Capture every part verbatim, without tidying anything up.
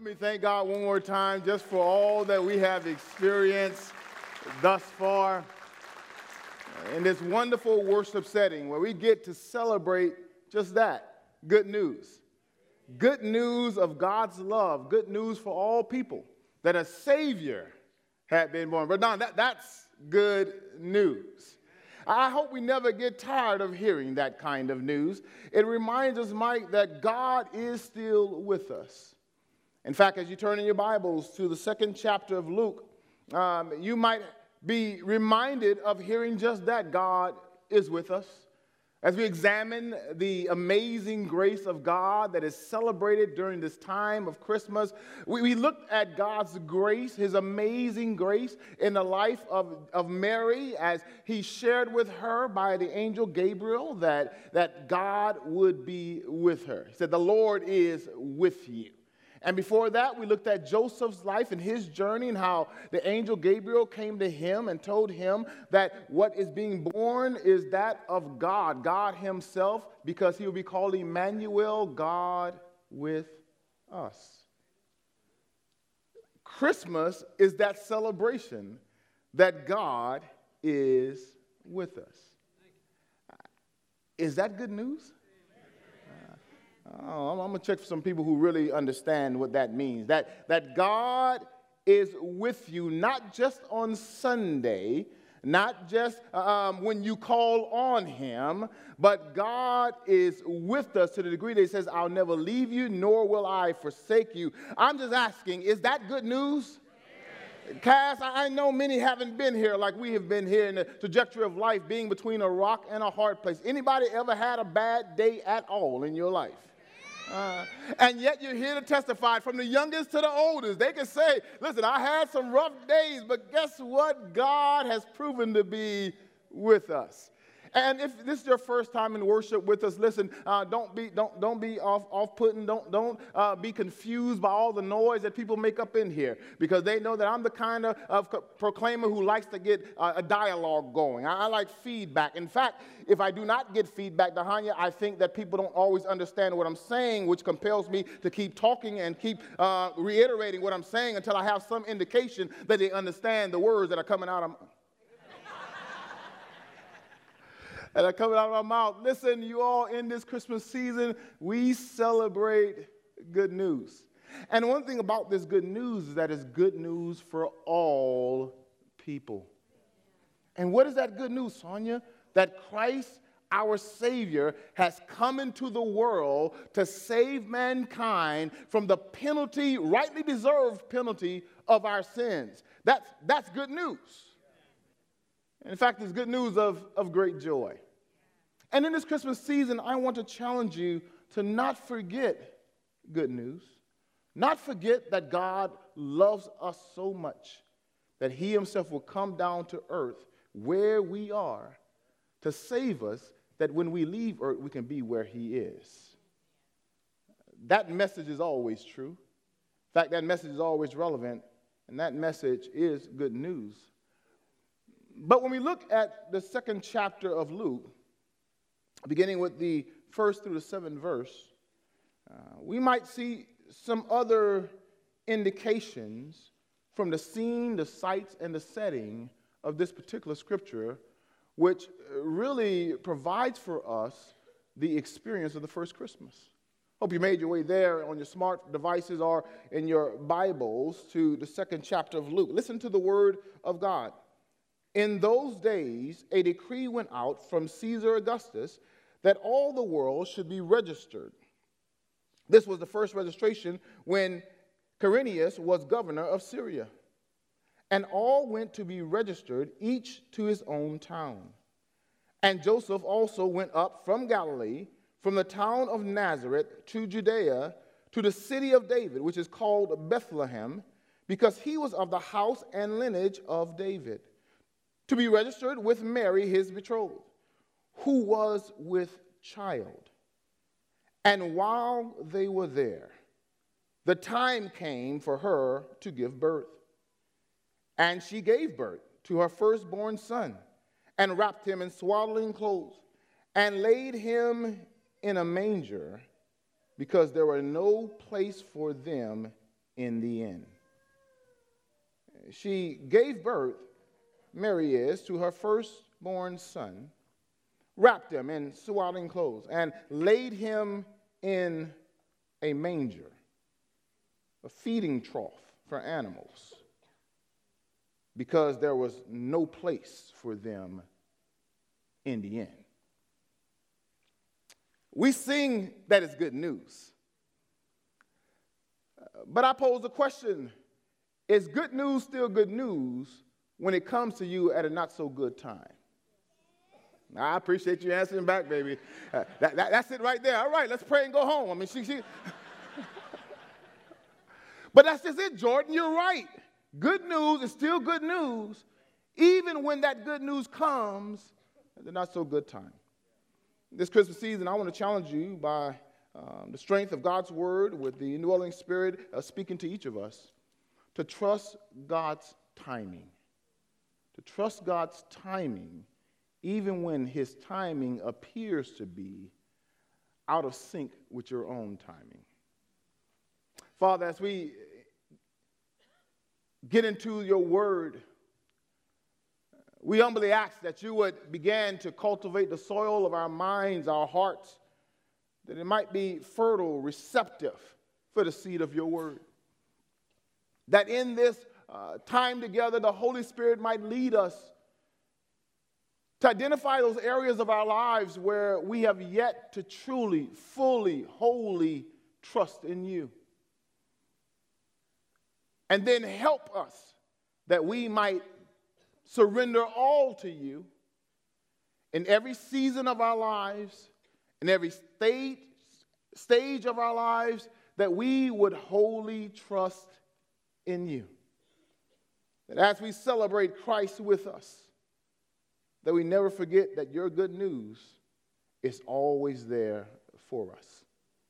Help me thank God one more time just for all that we have experienced thus far in this wonderful worship setting where we get to celebrate just that, good news. Good news of God's love, good news for all people, that a Savior had been born. But now that, that's good news. I hope we never get tired of hearing that kind of news. It reminds us, Mike, that God is still with us. In fact, as you turn in your Bibles to the second chapter of Luke, um, you might be reminded of hearing just that, God is with us. As we examine the amazing grace of God that is celebrated during this time of Christmas, we, we look at God's grace, his amazing grace in the life of, of Mary as he shared with her by the angel Gabriel that, that God would be with her. He said, the Lord is with you. And before that, we looked at Joseph's life and his journey and how the angel Gabriel came to him and told him that what is being born is that of God, God himself, because he will be called Emmanuel, God with us. Christmas is that celebration that God is with us. Is that good news? Oh, I'm, I'm going to check for some people who really understand what that means. That, that God is with you not just on Sunday, not just um, when you call on him, but God is with us to the degree that he says, I'll never leave you, nor will I forsake you. I'm just asking, is that good news? Cass, I know many haven't been here like we have been here in the trajectory of life, being between a rock and a hard place. Anybody ever had a bad day at all in your life? Uh, and yet you're here to testify from the youngest to the oldest. They can say, listen, I had some rough days, but guess what? God has proven to be with us. And if this is your first time in worship with us, listen, uh, don't be don't don't be off off-putting. Don't don't uh, be confused by all the noise that people make up in here, because they know that I'm the kind of, of proclaimer who likes to get uh, a dialogue going. I, I like feedback. In fact, if I do not get feedback, Dahanya, I think that people don't always understand what I'm saying, which compels me to keep talking and keep uh, reiterating what I'm saying until I have some indication that they understand the words that are coming out of. And are coming out of my mouth. Listen, you all, in this Christmas season, we celebrate good news. And one thing about this good news is that it's good news for all people. And what is that good news, Sonia? That Christ, our Savior, has come into the world to save mankind from the penalty, rightly deserved penalty of our sins. That's, that's good news. In fact, it's good news of, of great joy. And in this Christmas season, I want to challenge you to not forget good news. Not forget that God loves us so much that he himself will come down to earth where we are to save us, that when we leave earth, we can be where he is. That message is always true. In fact, that message is always relevant, and that message is good news. But when we look at the second chapter of Luke, beginning with the first through the seventh verse, uh, we might see some other indications from the scene, the sights, and the setting of this particular scripture, which really provides for us the experience of the first Christmas. Hope you made your way there on your smart devices or in your Bibles to the second chapter of Luke. Listen to the word of God. In those days, a decree went out from Caesar Augustus that all the world should be registered. This was the first registration when Quirinius was governor of Syria. And all went to be registered, each to his own town. And Joseph also went up from Galilee, from the town of Nazareth to Judea, to the city of David, which is called Bethlehem, because he was of the house and lineage of David, to be registered with Mary, his betrothed, who was with child. And while they were there, the time came for her to give birth. And she gave birth to her firstborn son, and wrapped him in swaddling clothes, and laid him in a manger, because there were no place for them in the end. She gave birth, Mary is, to her firstborn son, wrapped him in swaddling clothes, and laid him in a manger, a feeding trough for animals, because there was no place for them in the inn. We sing that it's good news. But I pose the question, is good news still good news when it comes to you at a not so good time? I appreciate you answering back, baby. Uh, that, that, that's it right there. All right, let's pray and go home. I mean, she, she. But that's just it, Jordan. You're right. Good news is still good news, even when that good news comes at a not so good time. This Christmas season, I want to challenge you by um, the strength of God's word with the indwelling spirit uh, speaking to each of us, to trust God's timing. To trust God's timing, even when his timing appears to be out of sync with your own timing. Father, as we get into your word, we humbly ask that you would begin to cultivate the soil of our minds, our hearts, that it might be fertile, receptive for the seed of your word. That in this uh, time together, the Holy Spirit might lead us to identify those areas of our lives where we have yet to truly, fully, wholly trust in you. And then help us that we might surrender all to you in every season of our lives, in every stage, stage of our lives, that we would wholly trust in you. That as we celebrate Christ with us, that we never forget that your good news is always there for us.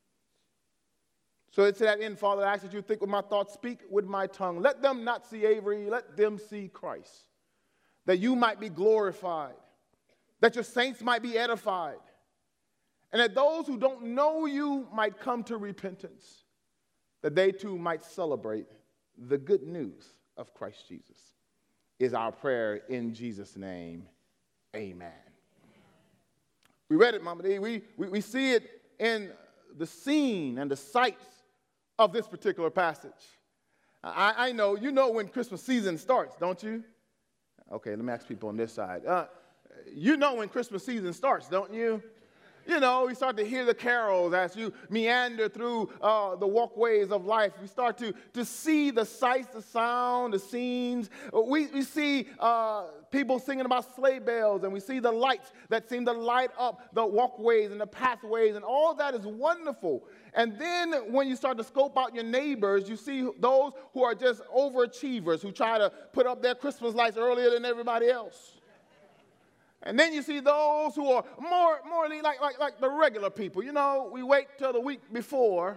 So to that end, Father, I ask that you think with my thoughts, speak with my tongue. Let them not see Avery, let them see Christ. That you might be glorified, that your saints might be edified, and that those who don't know you might come to repentance, that they too might celebrate the good news of Christ Jesus. Is our prayer in Jesus' name. Amen. We read it, Mama D. We, we, we see it in the scene and the sights of this particular passage. I, I know, you know when Christmas season starts, don't you? Okay, let me ask people on this side. Uh, you know when Christmas season starts, don't you? You know, we start to hear the carols as you meander through uh, the walkways of life. We start to, to see the sights, the sound, the scenes. We, we see uh, people singing about sleigh bells, and we see the lights that seem to light up the walkways and the pathways, and all that is wonderful. And then when you start to scope out your neighbors, you see those who are just overachievers, who try to put up their Christmas lights earlier than everybody else. And then you see those who are more, more like, like, like the regular people. You know, we wait till the week before.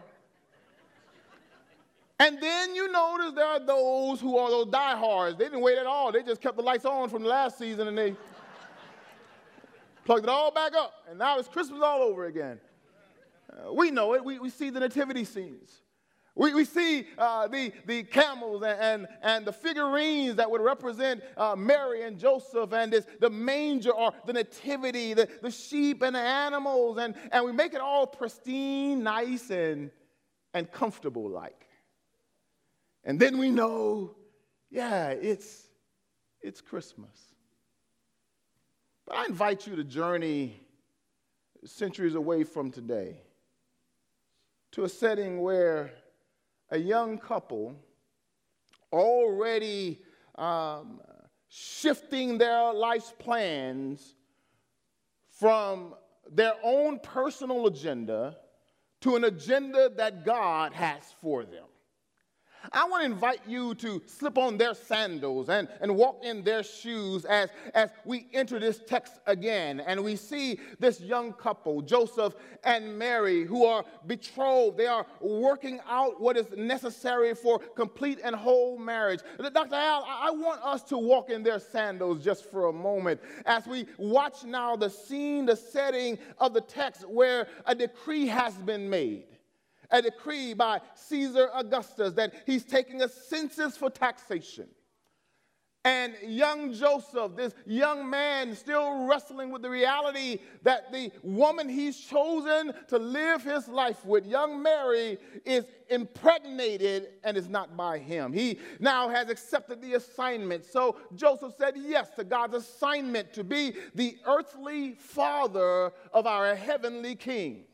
And then you notice there are those who are those diehards. They didn't wait at all. They just kept the lights on from the last season and they plugged it all back up. And now it's Christmas all over again. Uh, we know it. We, we see the nativity scenes. We, we see uh, the, the camels and, and, and the figurines that would represent uh, Mary and Joseph, and this, the manger or the nativity, the, the sheep and the animals, and, and we make it all pristine, nice, and, and comfortable like. And then we know, yeah, it's, it's Christmas. But I invite you to journey centuries away from today to a setting where a young couple already um, shifting their life's plans from their own personal agenda to an agenda that God has for them. I want to invite you to slip on their sandals and, and walk in their shoes as, as we enter this text again. And we see this young couple, Joseph and Mary, who are betrothed. They are working out what is necessary for complete and whole marriage. Doctor Al, I want us to walk in their sandals just for a moment as we watch now the scene, the setting of the text where a decree has been made. a decree by Caesar Augustus that he's taking a census for taxation. And young Joseph, this young man, still wrestling with the reality that the woman he's chosen to live his life with, young Mary, is impregnated and is not by him. He now has accepted the assignment. So Joseph said yes to God's assignment to be the earthly father of our heavenly king.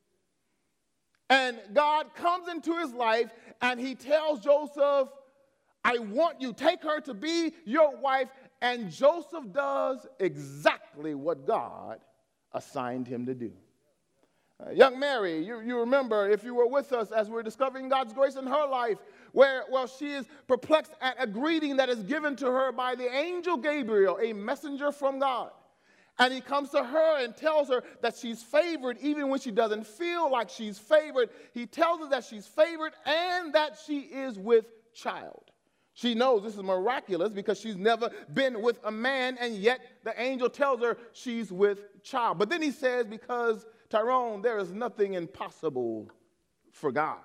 And God comes into his life and he tells Joseph, I want you, take her to be your wife. And Joseph does exactly what God assigned him to do. Uh, young Mary, you, you remember, if you were with us as we're discovering God's grace in her life, where, well, she is perplexed at a greeting that is given to her by the angel Gabriel, a messenger from God. And he comes to her and tells her that she's favored even when she doesn't feel like she's favored. He tells her that she's favored and that she is with child. She knows this is miraculous because she's never been with a man, and yet the angel tells her she's with child. But then he says, because, Tyrone, there is nothing impossible for God.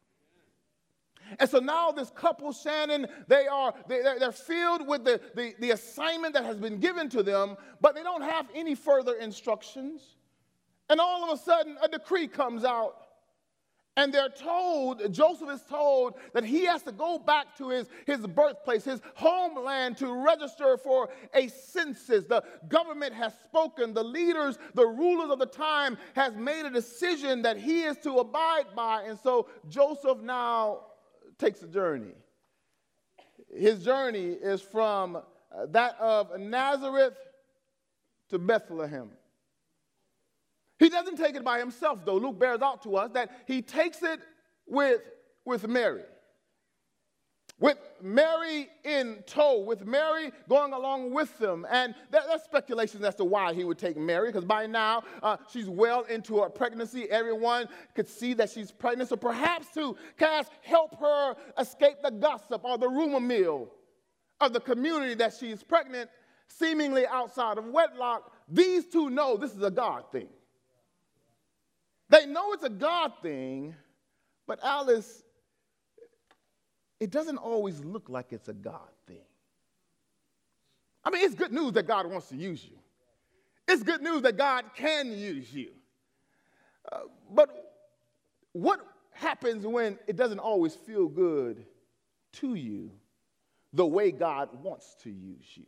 And so now this couple, Shannon, they are, they, they're, they're filled with the, the, the assignment that has been given to them, but they don't have any further instructions. And all of a sudden, a decree comes out. And they're told, Joseph is told, that he has to go back to his, his birthplace, his homeland, to register for a census. The government has spoken. The leaders, the rulers of the time has made a decision that he is to abide by. And so Joseph now takes a journey. His journey is from that of Nazareth to Bethlehem. He doesn't take it by himself, though. Luke bears out to us that he takes it with, with Mary. With Mary in tow, with Mary going along with them. And there, there's speculation as to why he would take Mary, because by now uh, she's well into her pregnancy. Everyone could see that she's pregnant. So perhaps to cast, help her escape the gossip or the rumor mill of the community that she's pregnant, seemingly outside of wedlock, these two know this is a God thing. They know it's a God thing, but Alice, it doesn't always look like it's a God thing. I mean, it's good news that God wants to use you. It's good news that God can use you. Uh, but what happens when it doesn't always feel good to you the way God wants to use you?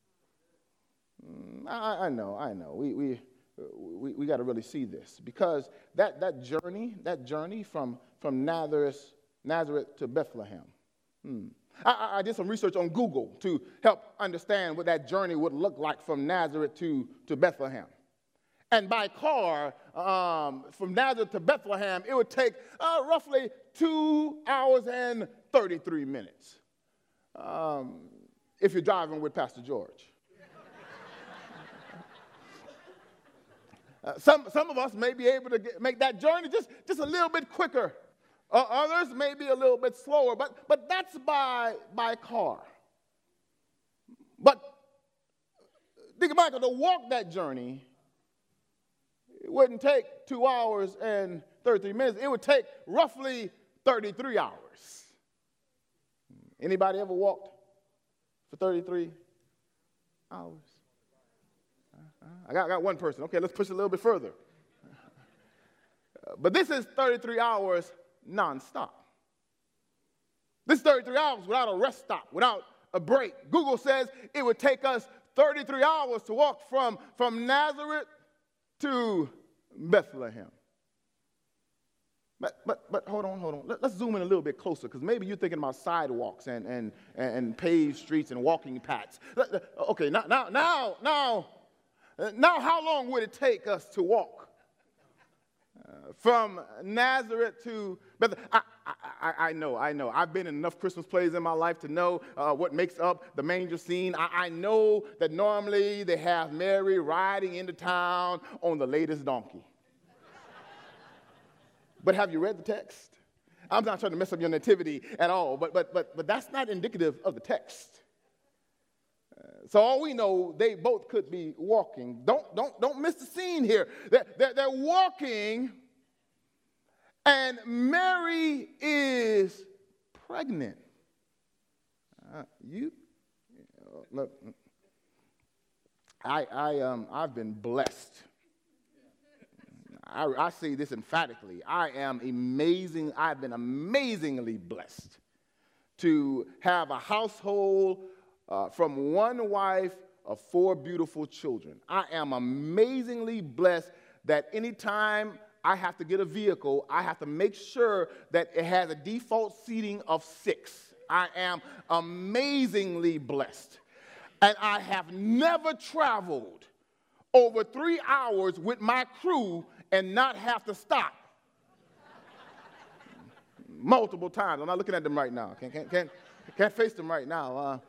Mm, I, I know, I know. We... we We, we got to really see this, because that, that journey, that journey from, from Nazareth, Nazareth to Bethlehem. Hmm. I, I did some research on Google to help understand what that journey would look like from Nazareth to, to Bethlehem. And by car, um, from Nazareth to Bethlehem, it would take uh, roughly two hours and thirty-three minutes um, if you're driving with Pastor George. Uh, some, some of us may be able to get, make that journey just, just a little bit quicker. Uh, others may be a little bit slower, but, but that's by, by car. But think about it, to walk that journey, it wouldn't take two hours and thirty-three minutes. It would take roughly thirty-three hours. Anybody ever walked for thirty-three hours? I got, I got one person. Okay, let's push it a little bit further. Uh, but this is thirty-three hours nonstop. This is thirty-three hours without a rest stop, without a break. Google says it would take us thirty-three hours to walk from, from Nazareth to Bethlehem. But, but, but hold on, hold on. Let, let's zoom in a little bit closer, because maybe you're thinking about sidewalks and, and, and paved streets and walking paths. Okay, now, now, now, now, now how long would it take us to walk uh, from Nazareth to Bethlehem? I, I, I know, I know. I've been in enough Christmas plays in my life to know uh, what makes up the manger scene. I, I know that normally they have Mary riding into town on the latest donkey. But have you read the text? I'm not trying to mess up your nativity at all, but, but, but, but that's not indicative of the text. Uh, so all we know, they both could be walking. Don't, don't, don't miss the scene here. They're, they're, they're walking, And Mary is pregnant. Uh, you, look, I, I, um, I've been blessed. I, I say this emphatically. I am amazing. I've been amazingly blessed to have a household uh, from one wife of four beautiful children. I am amazingly blessed that anytime I have to get a vehicle, I have to make sure that it has a default seating of six. I am amazingly blessed. And I have never traveled over three hours with my crew and not have to stop. Multiple times. I'm not looking at them right now. Can't, can't, can't, can't face them right now. Uh,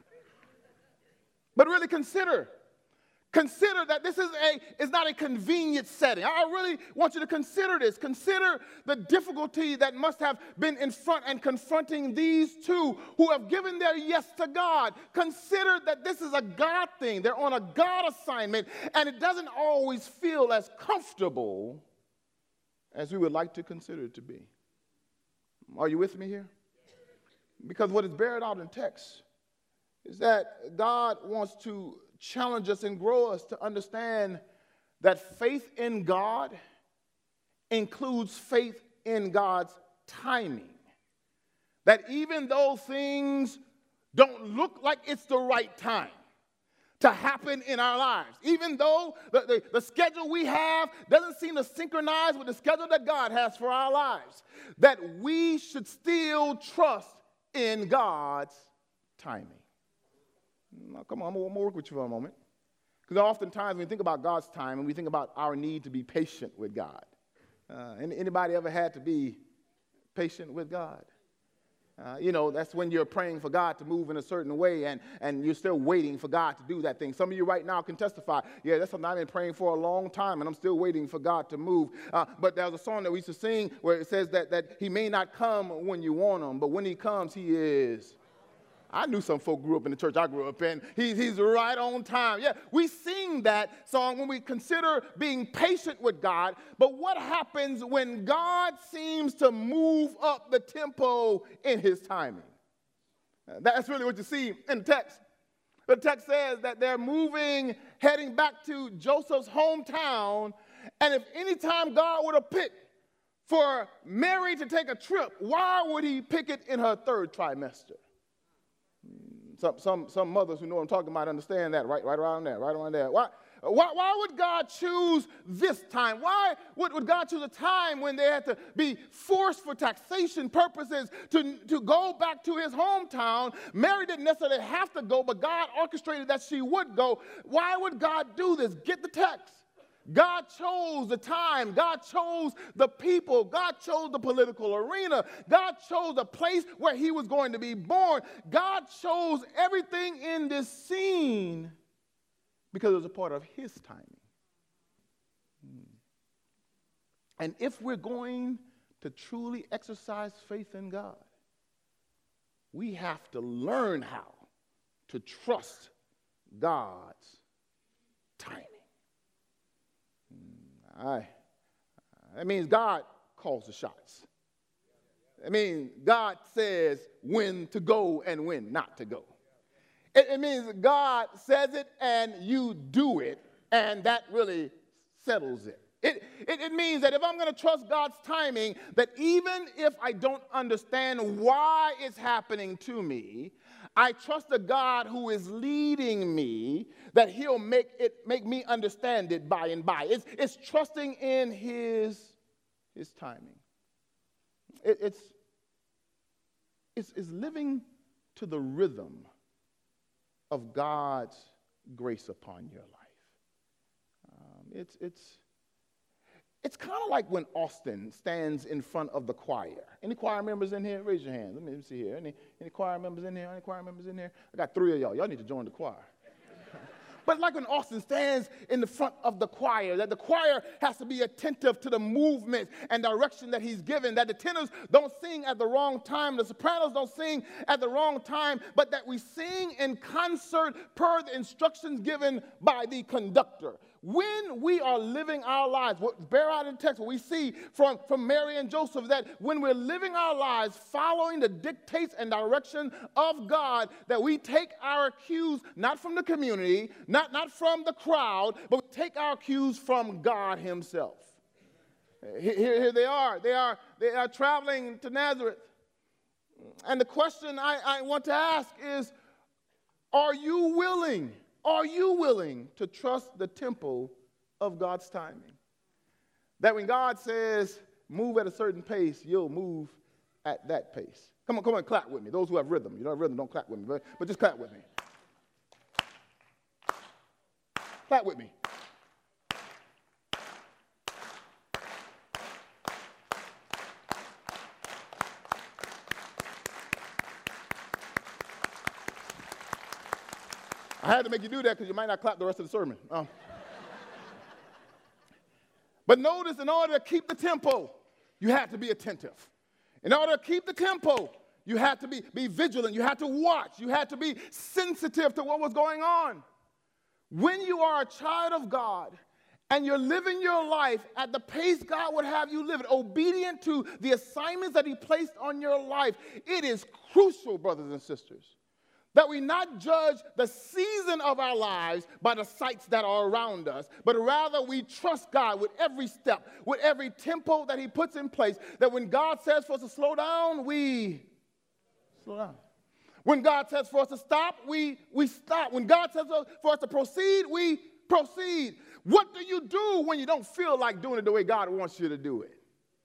but really consider. Consider that this is, a, is not a convenient setting. I really want you to consider this. Consider the difficulty that must have been in front and confronting these two who have given their yes to God. Consider that this is a God thing. They're on a God assignment, and it doesn't always feel as comfortable as we would like to consider it to be. Are you with me here? Because what is buried out in text is that God wants to challenge us and grow us to understand that faith in God includes faith in God's timing. That even though things don't look like it's the right time to happen in our lives, even though the, the, the schedule we have doesn't seem to synchronize with the schedule that God has for our lives, that we should still trust in God's timing. Now, come on, I'm going to work with you for a moment. Because oftentimes when we think about God's time and we think about our need to be patient with God. Uh, anybody ever had to be patient with God? Uh, you know, that's when you're praying for God to move in a certain way and, and you're still waiting for God to do that thing. Some of you right now can testify, yeah, that's something I've been praying for a long time and I'm still waiting for God to move. Uh, but there was a song that we used to sing where it says that, that he may not come when you want him, but when he comes, he is. I knew some folk grew up in the church I grew up in. He, he's right on time. Yeah, we sing that song when we consider being patient with God. But what happens when God seems to move up the tempo in his timing? That's really what you see in the text. The text says that they're moving, heading back to Joseph's hometown. And if any time God would have picked for Mary to take a trip, why would he pick it in her third trimester? Some, some, some mothers who know what I'm talking about understand that, right, right around there, right around there. Why, why, why would God choose this time? Why would, would God choose a time when they had to be forced for taxation purposes to, to go back to his hometown? Mary didn't necessarily have to go, but God orchestrated that she would go. Why would God do this? Get the text. God chose the time. God chose the people. God chose the political arena. God chose the place where he was going to be born. God chose everything in this scene because it was a part of his timing. And if we're going to truly exercise faith in God, we have to learn how to trust God's timing. I, that means God calls the shots. It means God says when to go and when not to go. It, it means God says it and you do it, and that really settles it. It, it, it means that if I'm going to trust God's timing, that even if I don't understand why it's happening to me, I trust a God who is leading me, that he'll make it make me understand it by and by. It's, it's trusting in his, his timing. It, it's, it's, it's living to the rhythm of God's grace upon your life. Um, it's, it's, it's kind of like when Austin stands in front of the choir. Any choir members in here? Raise your hand. Let me, let me see here. Any, any choir members in here? Any choir members in here? I got three of y'all. Y'all need to join the choir. But like when Austin stands in the front of the choir, that the choir has to be attentive to the movement and direction that he's given, that the tenors don't sing at the wrong time, the sopranos don't sing at the wrong time, but that we sing in concert per the instructions given by the conductor. when we are living our lives, what bear out in text, what we see from, from Mary and Joseph, that when we're living our lives following the dictates and direction of God, that we take our cues not from the community, not, not from the crowd, but we take our cues from God himself. Here, here they are. They are, they are traveling to Nazareth. And the question I, I want to ask is, are you willing? Are you willing to trust the tempo of God's timing? That when God says, move at a certain pace, you'll move at that pace. Come on, come on, clap with me. Those who have rhythm. You don't have rhythm, don't clap with me, but, but just clap with me. Clap with me. I had to make you do that because you might not clap the rest of the sermon. Um, but notice, in order to keep the tempo, you have to be attentive. In order to keep the tempo, you have to be, be vigilant. You have to watch. You have to be sensitive to what was going on. When you are a child of God and you're living your life at the pace God would have you live it, obedient to the assignments that he placed on your life, it is crucial, brothers and sisters, that we not judge the season of our lives by the sights that are around us, but rather we trust God with every step, with every tempo that he puts in place, that when God says for us to slow down, we slow down. When God says for us to stop, we, we stop. When God says for us to proceed, we proceed. What do you do when you don't feel like doing it the way God wants you to do it?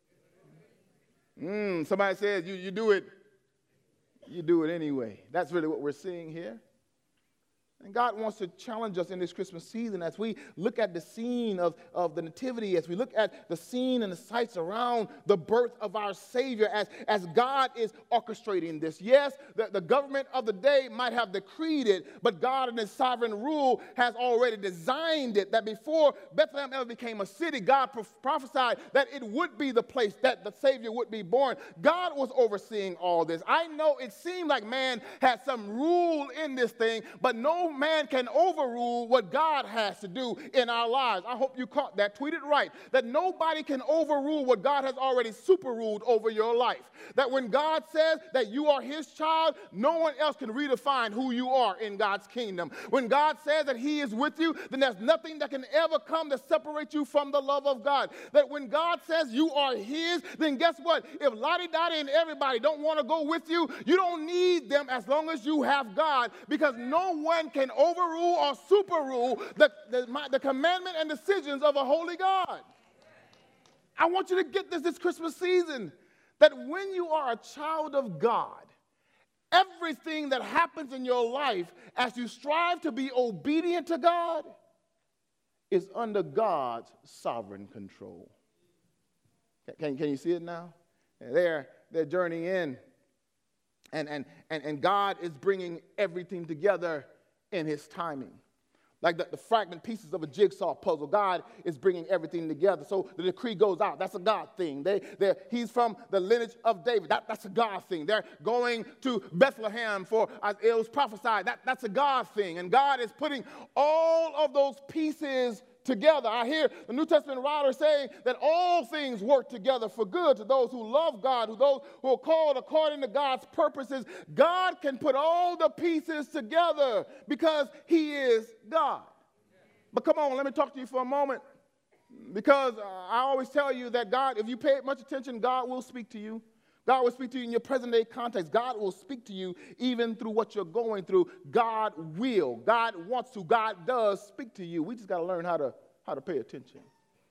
Mm, somebody says you, you do it You do it anyway. That's really what we're seeing here. And God wants to challenge us in this Christmas season as we look at the scene of, of the nativity, as we look at the scene and the sights around the birth of our Savior, as, as God is orchestrating this. Yes, the, the government of the day might have decreed it, but God in his sovereign rule has already designed it, that before Bethlehem ever became a city, God pro- prophesied that it would be the place that the Savior would be born. God was overseeing all this. I know it seemed like man had some rule in this thing, but no man can overrule what God has to do in our lives. I hope you caught that. Tweet it right. That nobody can overrule what God has already super ruled over your life. That when God says that you are his child, no one else can redefine who you are in God's kingdom. When God says that he is with you, then there's nothing that can ever come to separate you from the love of God. That when God says you are his, then guess what? If Lottie Dottie and everybody don't want to go with you, you don't need them as long as you have God, because no one can can overrule or superrule the, the, my, the commandment and decisions of a holy God. I want you to get this this Christmas season, that when you are a child of God, everything that happens in your life as you strive to be obedient to God is under God's sovereign control. Can, can you see it now? They're, they're journeying in, and, and, and, and God is bringing everything together in his timing. Like the, the fragment pieces of a jigsaw puzzle, God is bringing everything together. So the decree goes out. That's a God thing. They, he's from the lineage of David. That, that's a God thing. They're going to Bethlehem for, as it was prophesied. That, that's a God thing. And God is putting all of those pieces together. I hear the New Testament writer saying that all things work together for good to those who love God, who those who are called according to God's purposes. God can put all the pieces together because he is God. But come on, let me talk to you for a moment, because uh, I always tell you that God, if you pay much attention, God will speak to you. God will speak to you in your present-day context. God will speak to you even through what you're going through. God will. God wants to. God does speak to you. We just got to learn how to how to pay attention.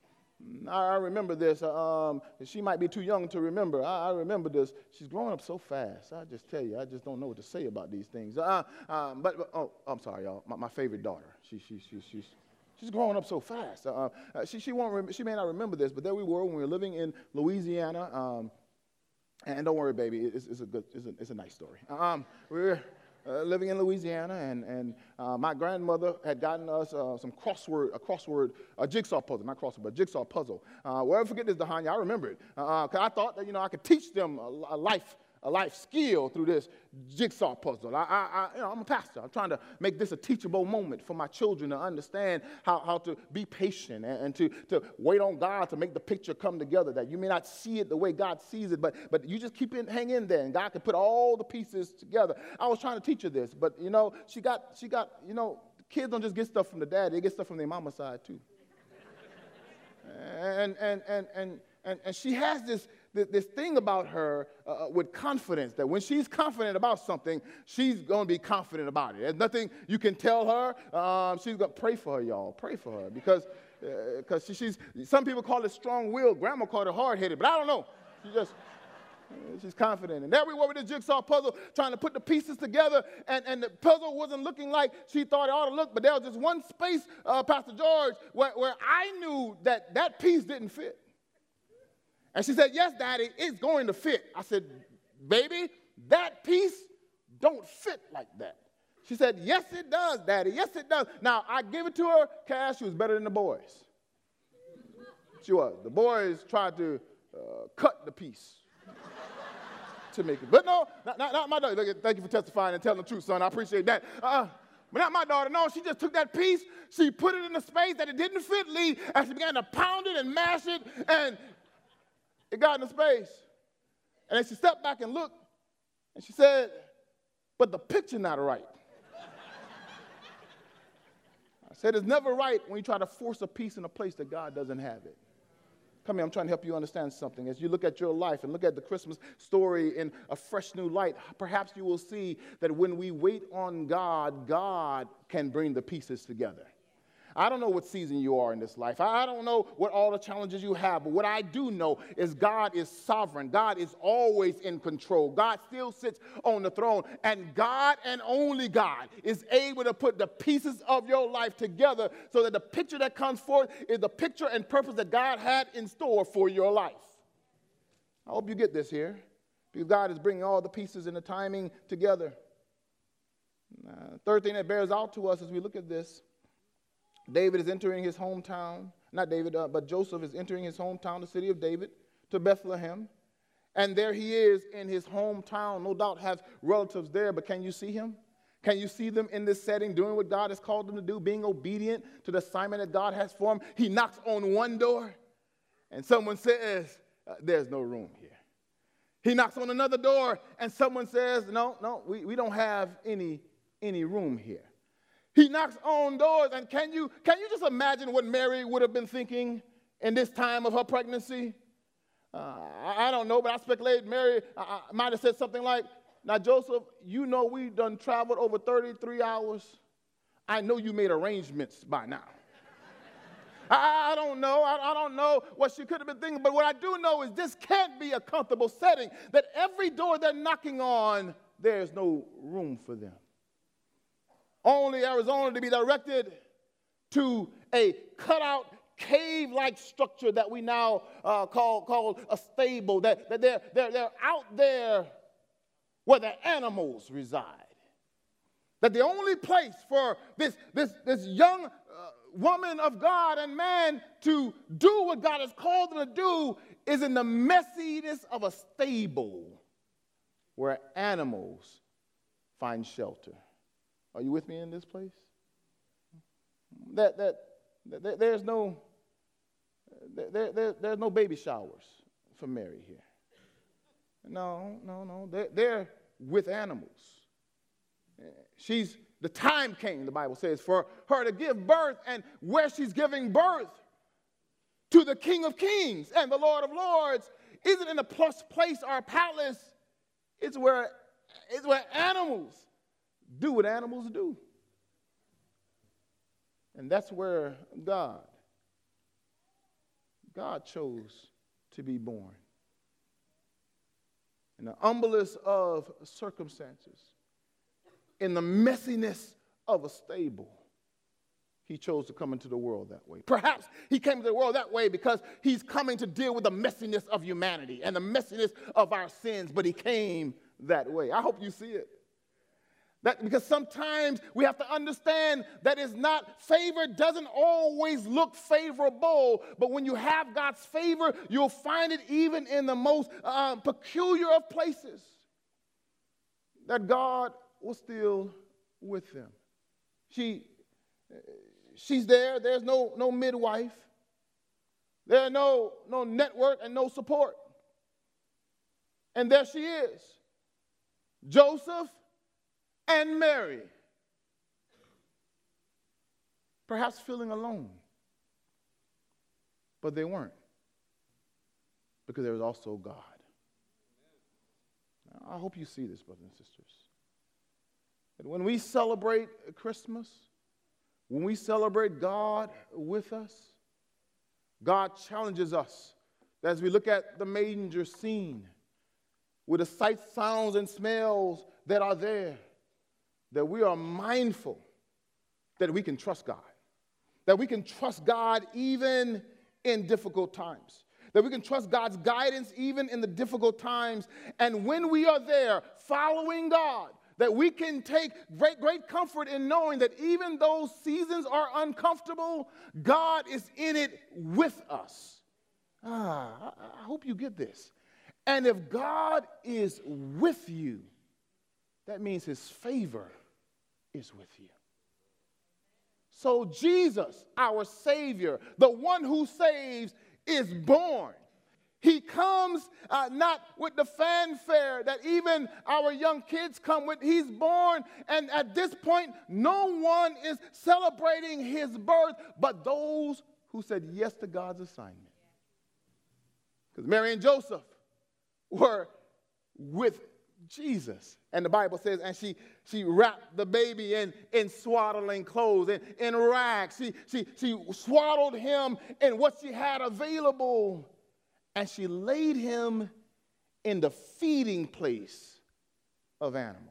I remember this. Um, she might be too young to remember. I, I remember this. She's growing up so fast. I just tell you, I just don't know what to say about these things. Uh, um, but, but oh, I'm sorry, y'all. My, my favorite daughter. She she she she's. She's growing up so fast. Uh, uh, she she won't. Rem- she may not remember this, but there we were when we were living in Louisiana. Um, And don't worry, baby, it's, it's, a, good, it's, a, it's a nice story. Um, we were uh, living in Louisiana, and, and uh, my grandmother had gotten us uh, some crossword, a crossword, a jigsaw puzzle, not crossword, but jigsaw puzzle. Uh, we'll never forget this, Dahanya, I remember it, because uh, I thought that, you know, I could teach them a, a life a life skill through this jigsaw puzzle. I, I, I, you know, I'm a pastor. I'm trying to make this a teachable moment for my children to understand how, how to be patient and, and to, to wait on God to make the picture come together, that you may not see it the way God sees it, but, but you just keep it, hang in there, and God can put all the pieces together. I was trying to teach her this, but, you know, she got, she got, you know, kids don't just get stuff from the dad, they get stuff from their mama side, too. and, and, and, and, and, and she has this, this thing about her uh, with confidence, that when she's confident about something, she's going to be confident about it. There's nothing you can tell her. Um, she's going to pray for her, y'all. Pray for her. Because uh, she, she's, some people call it strong-willed. Grandma called her hard-headed, but I don't know. She just, uh, she's confident. And there we were with the jigsaw puzzle, trying to put the pieces together, and, and the puzzle wasn't looking like she thought it ought to look, but there was just one space, uh, Pastor George, where, where I knew that that piece didn't fit. And she said, yes, Daddy, it's going to fit. I said, baby, that piece don't fit like that. She said, yes, it does, Daddy. Yes, it does. Now, I give it to her. Cash, she was better than the boys. She was. The boys tried to uh, cut the piece to make it. But no, not, not, not my daughter. Thank you for testifying and telling the truth, son. I appreciate that. Uh, but not my daughter. No, she just took that piece. She put it in the space that it didn't fit, Lee, and she began to pound it and mash it, and it got in the space. And then she stepped back and looked, and she said, but the picture not right. I said, it's never right when you try to force a piece in a place that God doesn't have it. Come here, I'm trying to help you understand something. As you look at your life and look at the Christmas story in a fresh new light, perhaps you will see that when we wait on God, God can bring the pieces together. I don't know what season you are in this life. I don't know what all the challenges you have, but what I do know is God is sovereign. God is always in control. God still sits on the throne, and God and only God is able to put the pieces of your life together so that the picture that comes forth is the picture and purpose that God had in store for your life. I hope you get this here, because God is bringing all the pieces and the timing together. Uh, third thing that bears out to us as we look at this, David is entering his hometown, not David, uh, but Joseph is entering his hometown, the city of David, to Bethlehem. And there he is in his hometown, no doubt has relatives there, but can you see him? Can you see them in this setting, doing what God has called them to do, being obedient to the assignment that God has for him? He knocks on one door, and someone says, uh, there's no room here. He knocks on another door, and someone says, no, no, we, we don't have any, any room here. He knocks on doors, and can you, can you just imagine what Mary would have been thinking in this time of her pregnancy? Uh, I, I don't know, but I speculate Mary uh, might have said something like, now, Joseph, you know we've done traveled over thirty-three hours. I know you made arrangements by now. I, I don't know. I, I don't know what she could have been thinking, but what I do know is this can't be a comfortable setting, that every door they're knocking on, there's no room for them. Only Arizona to be directed to a cutout cave-like structure that we now uh, call, call a stable, that, that they're, they're, they're out there where the animals reside. That the only place for this, this, this young uh, woman of God and man to do what God has called them to do is in the messiness of a stable where animals find shelter. Are you with me in this place? That, that, that there's no there, there, there's no baby showers for Mary here. No, no, no. They're, they're with animals. She's the time came, the Bible says, for her to give birth, and where she's giving birth to the King of Kings and the Lord of Lords isn't in a plush place or a palace. It's where it's where animals do what animals do. And that's where God, God chose to be born. In the humblest of circumstances, in the messiness of a stable, he chose to come into the world that way. Perhaps he came into the world that way because he's coming to deal with the messiness of humanity and the messiness of our sins, but he came that way. I hope you see it. That, because sometimes we have to understand that it's not, favor doesn't always look favorable, but when you have God's favor, you'll find it even in the most uh, peculiar of places. that God was still with them. She, she's there. There's no, no midwife. There's no, no network and no support. And there she is, Joseph and Mary, perhaps feeling alone. But they weren't, because there was also God. Now, I hope you see this, brothers and sisters. That when we celebrate Christmas, when we celebrate God with us, God challenges us as we look at the manger scene with the sights, sounds, and smells that are there, that we are mindful that we can trust God, that we can trust God even in difficult times, that we can trust God's guidance even in the difficult times. And when we are there following God, that we can take great, great comfort in knowing that even though seasons are uncomfortable, God is in it with us. Ah, I, I hope you get this. And if God is with you, that means his favor is with you. So Jesus, our Savior, the one who saves, is born. He comes uh, not with the fanfare that even our young kids come with. He's born, and at this point, no one is celebrating his birth but those who said yes to God's assignment. Because Mary and Joseph were with Jesus. And the Bible says, and she, she wrapped the baby in, in swaddling clothes, in, in rags. She, she, she swaddled him in what she had available. And she laid him in the feeding place of animals.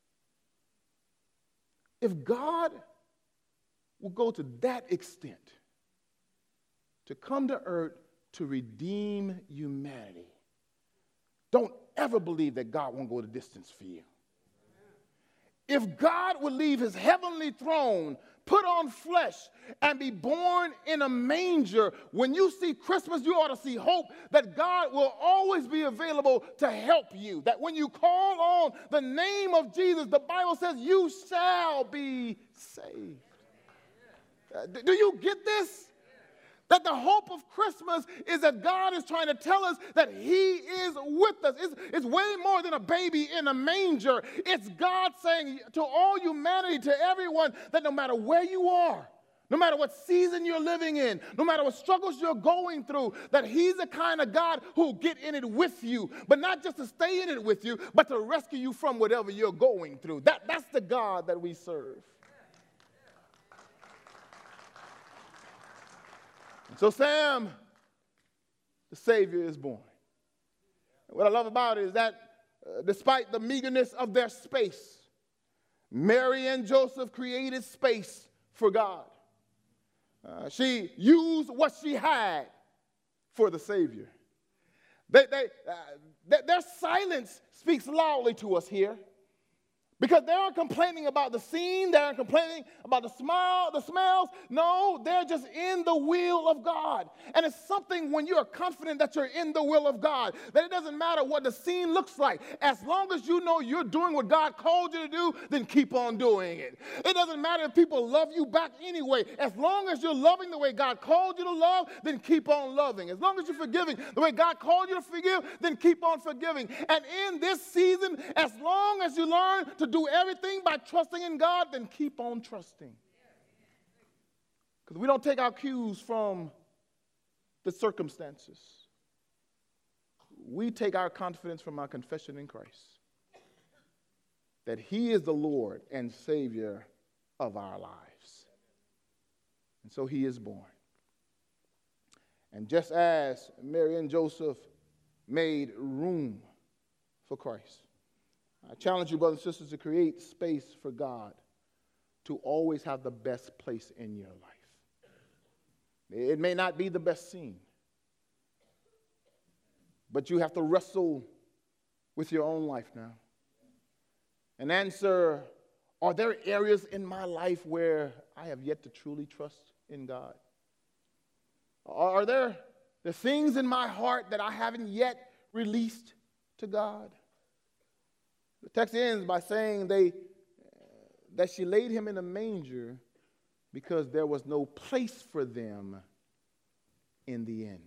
If God will go to that extent to come to earth to redeem humanity, don't ever believe that God won't go the distance for you. If God would leave his heavenly throne, put on flesh, and be born in a manger, when you see Christmas, you ought to see hope that God will always be available to help you. That when you call on the name of Jesus, the Bible says you shall be saved. Uh, do you get this? That the hope of Christmas is that God is trying to tell us that he is with us. It's, it's way more than a baby in a manger. It's God saying to all humanity, to everyone, that no matter where you are, no matter what season you're living in, no matter what struggles you're going through, that he's the kind of God who'll get in it with you, but not just to stay in it with you, but to rescue you from whatever you're going through. That, that's the God that we serve. So Sam, the Savior, is born. What I love about it is that uh, despite the meagerness of their space, Mary and Joseph created space for God. Uh, she used what she had for the Savior. They, they, uh, th- their silence speaks loudly to us here. Because they aren't complaining about the scene, they aren't complaining about the smile, the smells. No, they're just in the will of God. And it's something when you're confident that you're in the will of God, that it doesn't matter what the scene looks like. As long as you know you're doing what God called you to do, then keep on doing it. It doesn't matter if people love you back anyway. As long as you're loving the way God called you to love, then keep on loving. As long as you're forgiving the way God called you to forgive, then keep on forgiving. And in this season, as long as you learn to do everything by trusting in God, then keep on trusting. Because we don't take our cues from the circumstances. We take our confidence from our confession in Christ, that he is the Lord and Savior of our lives. And so he is born. And just as Mary and Joseph made room for Christ, I challenge you, brothers and sisters, to create space for God to always have the best place in your life. It may not be the best scene, but you have to wrestle with your own life now and answer, are there areas in my life where I have yet to truly trust in God? Are there the things in my heart that I haven't yet released to God? The text ends by saying they, uh, that she laid him in a manger because there was no place for them in the inn.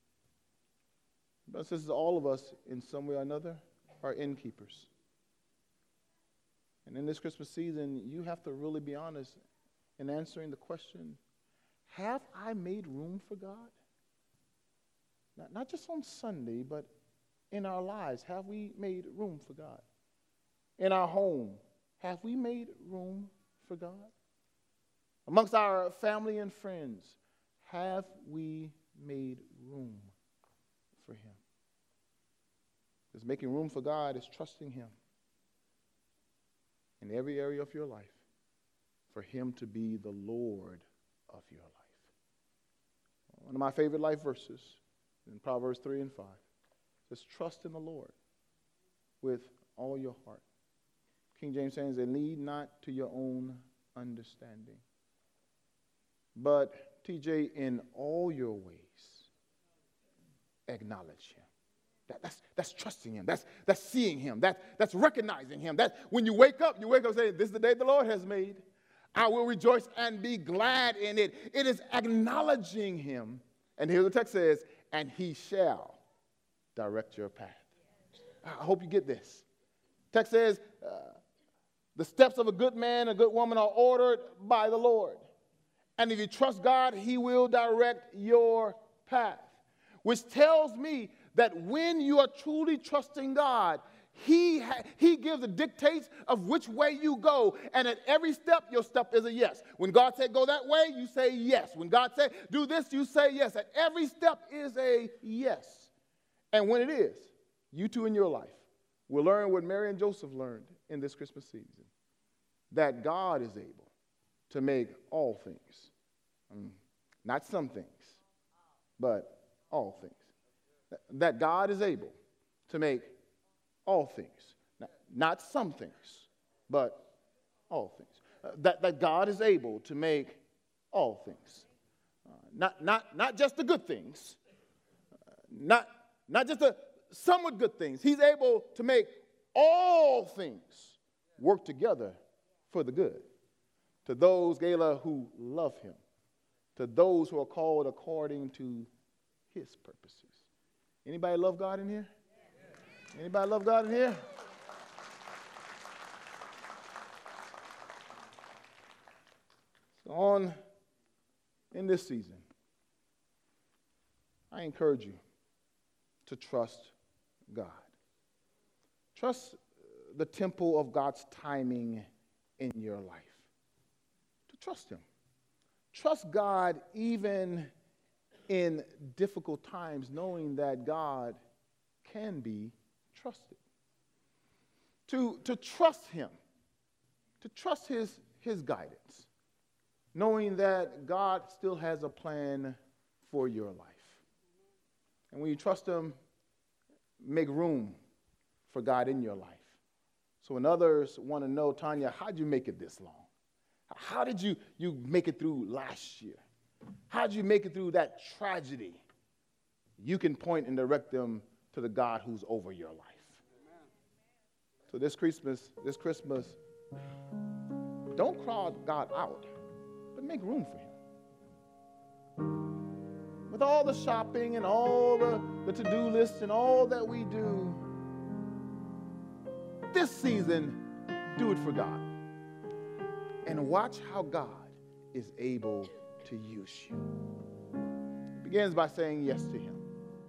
But this is all of us, in some way or another, are innkeepers. And in this Christmas season, you have to really be honest in answering the question, have I made room for God? Not, not just on Sunday, but in our lives, have we made room for God? In our home, have we made room for God? Amongst our family and friends, have we made room for Him? Because making room for God is trusting Him in every area of your life, for Him to be the Lord of your life. One of my favorite life verses in Proverbs three and five says, trust in the Lord with all your heart. King James says, and lead not to your own understanding, but, T J, in all your ways, acknowledge Him. That, that's, that's trusting Him. That's, that's seeing Him. That, that's recognizing Him. That when you wake up, you wake up saying, this is the day the Lord has made. I will rejoice and be glad in it. It is acknowledging Him. And here the text says, and He shall direct your path. I hope you get this. Text says, uh, the steps of a good man, a good woman are ordered by the Lord. And if you trust God, He will direct your path. Which tells me that when you are truly trusting God, He, ha- he gives the dictates of which way you go. And at every step, your step is a yes. When God said go that way, you say yes. When God said do this, you say yes. At every step is a yes. And when it is, you too in your life will learn what Mary and Joseph learned in this Christmas season, that God is able to make all things, um, not some things, but all things. That God is able to make all things, not, not some things, but all things. Uh, that, that God is able to make all things. Uh, not, not, not just the good things, uh, not, not just the somewhat good things. He's able to make all things work together for the good. To those, Gayla, who love Him. To those who are called according to His purposes. Anybody love God in here? Anybody love God in here? So on in this season, I encourage you to trust God. Trust the tempo of God's timing in your life. To trust Him. Trust God even in difficult times, knowing that God can be trusted. To, to trust Him, to trust his, his guidance, knowing that God still has a plan for your life. And when you trust Him, make room for God in your life. So when others want to know, Tanya, how'd you make it this long? How did you, you make it through last year? How did you make it through that tragedy? You can point and direct them to the God who's over your life. Amen. So this Christmas, this Christmas, don't crowd God out, but make room for Him. With all the shopping and all the, the to-do lists and all that we do, this season, do it for God. And watch how God is able to use you. It begins by saying yes to Him.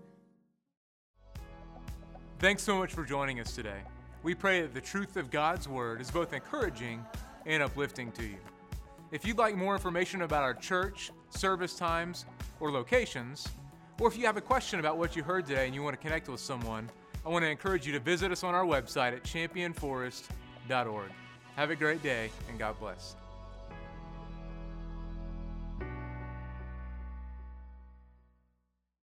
Thanks so much for joining us today. We pray that the truth of God's Word is both encouraging and uplifting to you. If you'd like more information about our church, service times, or locations, or if you have a question about what you heard today and you want to connect with someone, I want to encourage you to visit us on our website at champion forest dot org. Have a great day, and God bless.